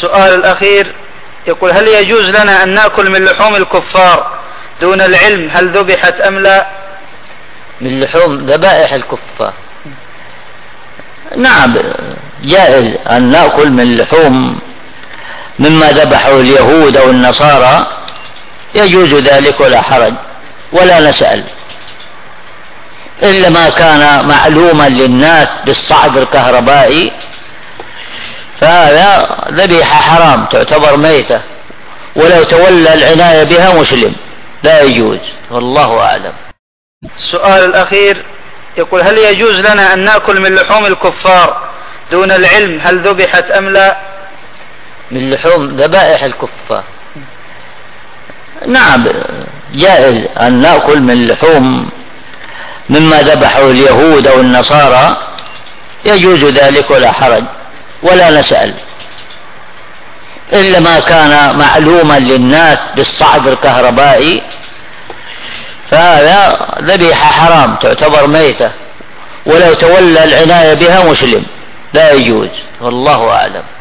السؤال الأخير يقول: هل يجوز لنا أن نأكل من لحوم الكفار دون العلم هل ذبحت أم لا؟ من لحوم ذبائح الكفار؟ نعم، جائز أن نأكل من لحوم مما ذبحه اليهود أو النصارى، يجوز ذلك ولا حرج ولا نسأل، إلا ما كان معلوما للناس بالصعد الكهربائي فهذا ذبيحة حرام تعتبر ميتة، ولو تولى العناية بها مسلم لا يجوز، والله أعلم. السؤال الأخير يقول: هل يجوز لنا أن نأكل من لحوم الكفار دون العلم هل ذبحت أم لا؟ من لحوم ذبائح الكفار؟ نعم، جائز أن نأكل من لحوم مما ذبحه اليهود أو النصارى، يجوز ذلك ولا حرج ولا نسأل، إلا ما كان معلوما للناس بالصعد الكهربائي فهذا ذبيحة حرام تعتبر ميتة، ولو تولى العناية بها مسلم لا يجوز، والله أعلم.